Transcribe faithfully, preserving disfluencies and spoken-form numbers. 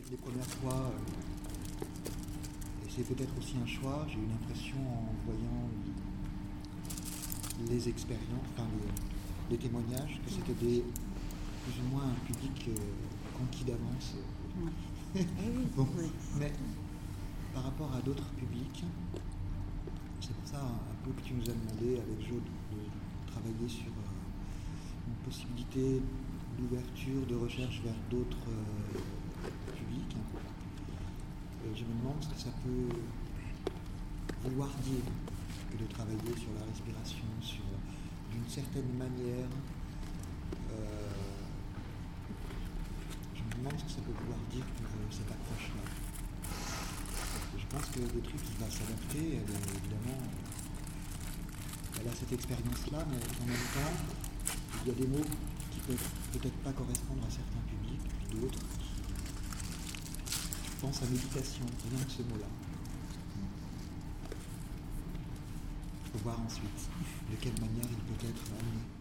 les premières fois, euh, et c'est peut-être aussi un choix, j'ai eu l'impression en voyant les expériences, enfin les, les témoignages, que c'était des, plus ou moins un public euh, conquis d'avance. Oui. Bon, Oui. mais par rapport à d'autres publics, c'est pour ça un peu que tu nous as demandé avec Jo de, de travailler sur euh, une possibilité d'ouverture, de recherche vers d'autres euh, publics. Et je me demande ce que ça peut vouloir dire que de travailler sur la respiration, sur d'une certaine manière. Euh, je me demande ce que ça peut vouloir dire pour euh, cette approche-là. Je pense que le truc qui va s'adapter, elle est évidemment, elle a cette expérience-là, mais en même temps, il y a des mots qui peuvent peut-être pas correspondre à certains publics, puis d'autres. Je pense à méditation, rien que ce mot-là. Il faut voir ensuite de quelle manière il peut être amené.